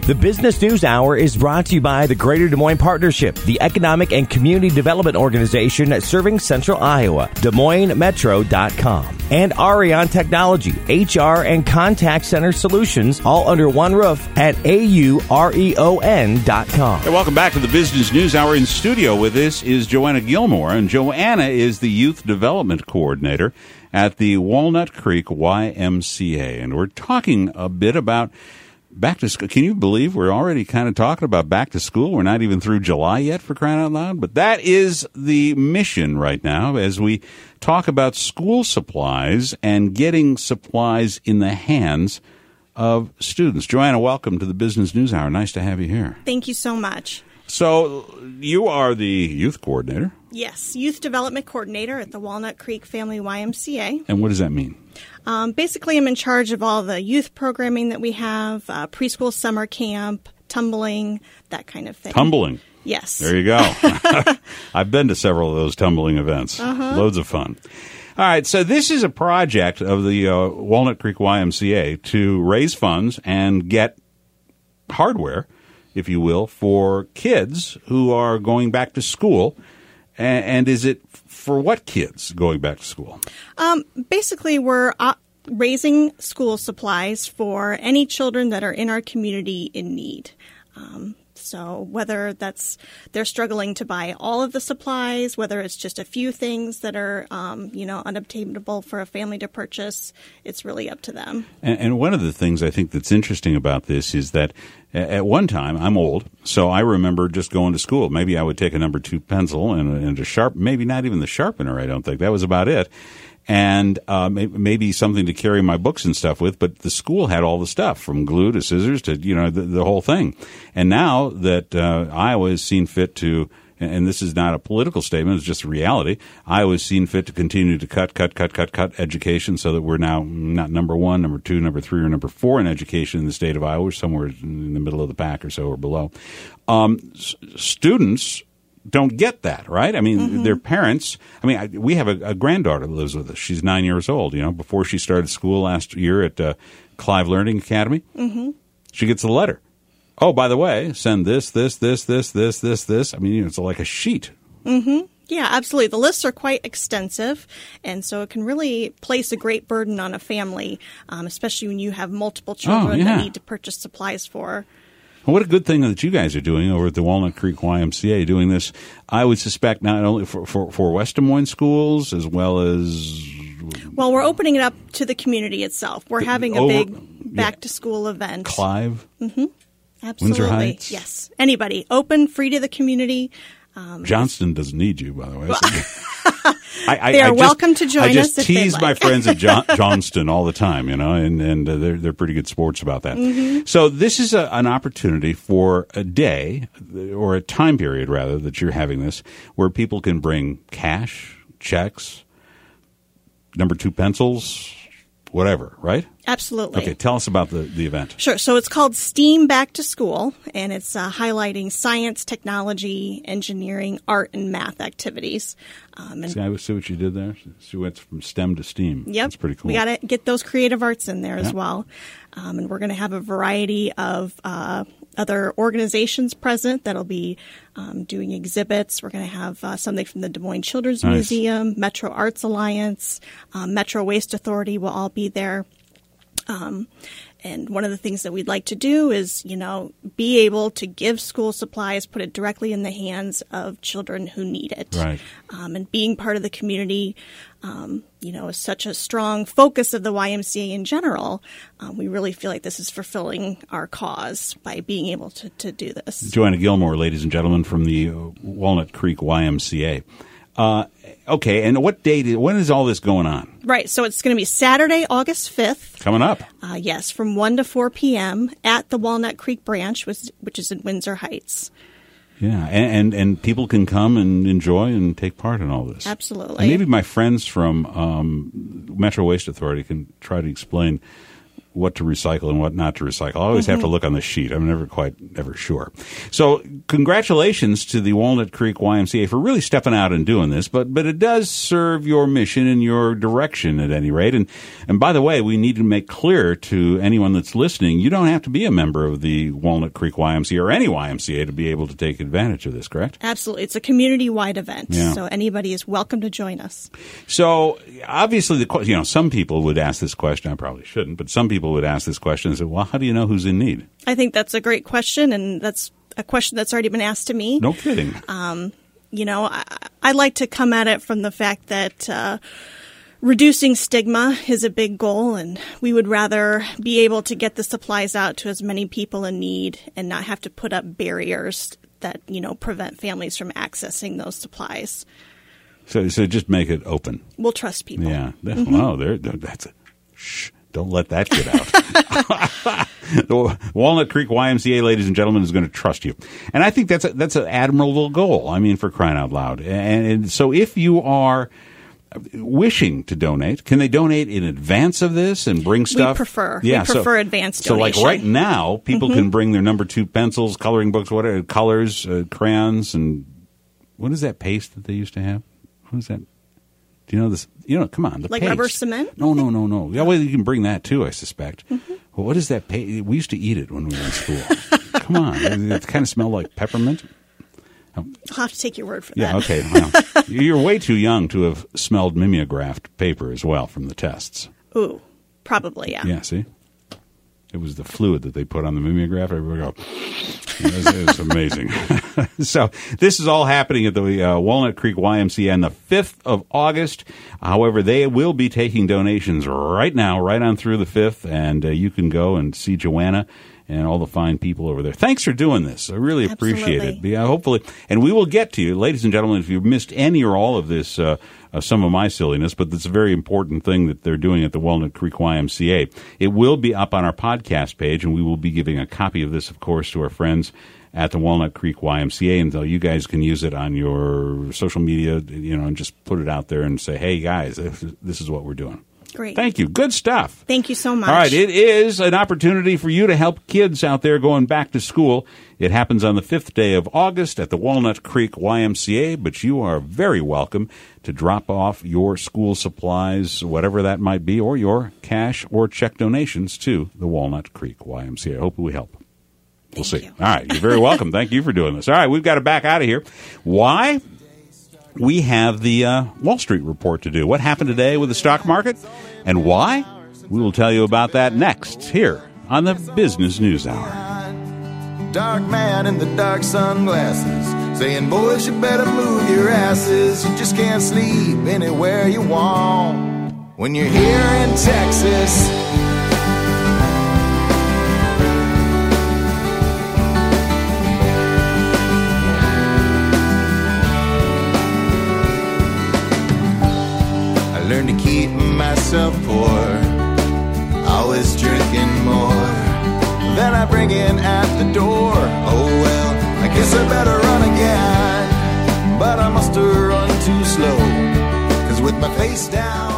The Business News Hour is brought to you by the Greater Des Moines Partnership, the economic and community development organization serving Central Iowa, DesMoinesMetro.com, and Arion Technology, HR and contact center solutions, all under one roof at AUREON.com. Hey, welcome back to the Business News Hour. In studio with us is Joanna Gilmore, and Joanna is the Youth Development Coordinator at the Walnut Creek YMCA, and we're talking a bit about back to school. Can you believe we're already kind of talking about back to school? We're not even through July yet, for crying out loud. But that is the mission right now as we talk about school supplies and getting supplies in the hands of students. Joanna, welcome to the Business News Hour. Nice to have you here. Thank you so much. So you are the youth coordinator. Yes, Youth Development Coordinator at the Walnut Creek Family YMCA. And what does that mean? Basically, I'm in charge of all the youth programming that we have, preschool summer camp, tumbling, that kind of thing. Tumbling? Yes. There you go. I've been to several of those tumbling events. Loads of fun. All right, so this is a project of the Walnut Creek YMCA to raise funds and get hardware, if you will, for kids who are going back to school. And is it for what kids going back to school? Basically, we're raising school supplies for any children that are in our community in need. So whether they're struggling to buy all of the supplies, whether it's just a few things that are, unobtainable for a family to purchase, it's really up to them. And one of the things I think that's interesting about this is that at one time, I'm old, so I remember just going to school. Maybe I would take a number 2 pencil and a sharp, maybe not even the sharpener, I don't think. That was about it. And maybe something to carry my books and stuff with, but the school had all the stuff, from glue to scissors to, the whole thing. And now that Iowa has seen fit to, and this is not a political statement, it's just a reality, Iowa has seen fit to continue to cut education so that we're now not number 1, number 2, number 3, or number 4 in education in the state of Iowa. We're somewhere in the middle of the pack or so or below. Students don't get that, right? I mean, their parents, we have a granddaughter that lives with us. She's 9 years old, before she started school last year at Clive Learning Academy. She gets a letter. Oh, by the way, send this. I mean, it's like a sheet. Yeah, absolutely. The lists are quite extensive, and so it can really place a great burden on a family, especially when you have multiple children that need to purchase supplies for. What a good thing that you guys are doing over at the Walnut Creek YMCA, doing this, I would suspect, not only for West Des Moines schools as well as... Well, we're opening it up to the community itself. We're having a big back-to-school event. Clive? Absolutely. Windsor Heights? Yes. Anybody. Open, free to the community. Johnston doesn't need you, by the way. They are welcome to join us. I just if tease like. my friends at Johnston all the time, and they're pretty good sports about that. So this is an opportunity for a day, or a time period, rather, that you're having this, where people can bring cash, checks, number 2 pencils, whatever, right? Absolutely. Okay, tell us about the event. Sure. So it's called STEAM Back to School, and it's highlighting science, technology, engineering, art, and math activities. See what you did there? She went from STEM to STEAM. Yep. That's pretty cool. We got to get those creative arts in there as well. And we're going to have a variety of other organizations present that'll be doing exhibits. We're going to have something from the Des Moines Children's Museum, Metro Arts Alliance, Metro Waste Authority will all be there. And one of the things that we'd like to do is, be able to give school supplies, put it directly in the hands of children who need it. Right. And being part of the community, is such a strong focus of the YMCA in general. We really feel like this is fulfilling our cause by being able to do this. Joanna Gilmore, ladies and gentlemen, from the Walnut Creek YMCA. Okay, and when is all this going on? Right, so it's going to be Saturday, August 5th. Coming up. Yes, from 1 to 4 p.m. at the Walnut Creek branch, which is in Windsor Heights. Yeah, and people can come and enjoy and take part in all this. Absolutely. And maybe my friends from Metro Waste Authority can try to explain what to recycle and what not to recycle. I always have to look on the sheet. I'm never sure. So congratulations to the Walnut Creek YMCA for really stepping out and doing this, but it does serve your mission and your direction at any rate. And by the way, we need to make clear to anyone that's listening, you don't have to be a member of the Walnut Creek YMCA or any YMCA to be able to take advantage of this, correct? Absolutely. It's a community-wide event, Yeah. so anybody is welcome to join us. So obviously, some people would ask this question. I probably shouldn't, but some people would ask this question and say, well, how do you know who's in need? I think that's a great question, and that's a question that's already been asked to me. No kidding. I like to come at it from the fact that reducing stigma is a big goal, and we would rather be able to get the supplies out to as many people in need and not have to put up barriers that, prevent families from accessing those supplies. So just make it open. We'll trust people. Yeah. Wow, that's a shh. Don't let that get out. The Walnut Creek YMCA, ladies and gentlemen, is going to trust you. And I think that's an admirable goal. I mean, for crying out loud. And so if you are wishing to donate, can they donate in advance of this and bring stuff? We prefer advanced donation. So like right now, people can bring their number 2 pencils, coloring books, whatever, colors, crayons, and what is that paste that they used to have? What is that? Do you know this? Come on. Like paste. rubber cement? No. Yeah, well, you can bring that too, I suspect. Well, what is that paste? We used to eat it when we were in school. Come on. It kind of smelled like peppermint. I'll have to take your word for that. Yeah, okay. Well, you're way too young to have smelled mimeographed paper as well from the tests. Ooh, probably, yeah. Yeah, see? It was the fluid that they put on the mimeograph. Everybody go, it was amazing. So this is all happening at the Walnut Creek YMCA on the 5th of August. However, they will be taking donations right now, right on through the 5th, and you can go and see Joanna and all the fine people over there. Thanks for doing this. I really appreciate it. Yeah, hopefully, and we will get to you, ladies and gentlemen, if you've missed any or all of this, some of my silliness, but it's a very important thing that they're doing at the Walnut Creek YMCA. It will be up on our podcast page, and we will be giving a copy of this, of course, to our friends at the Walnut Creek YMCA, and so you guys can use it on your social media, and just put it out there and say, hey, guys, this is what we're doing. Great. Thank you. Good stuff. Thank you so much. All right. It is an opportunity for you to help kids out there going back to school. It happens on the 5th day of August at the Walnut Creek YMCA, but you are very welcome to drop off your school supplies, whatever that might be, or your cash or check donations to the Walnut Creek YMCA. I hope we help. We'll see. You. All right. You're very welcome. Thank you for doing this. All right. We've got to back out of here. Why? We have the Wall Street report to do. What happened today with the stock market and why? We will tell you about that next here on the Business News Hour. Dark man in the dark sunglasses saying, boys, you better move your asses. You just can't sleep anywhere you want when you're here in Texas. Learn to keep myself poor, always drinking more than I bring in at the door. Oh well, I guess I better run again, but I must have run too slow, 'cause with my face down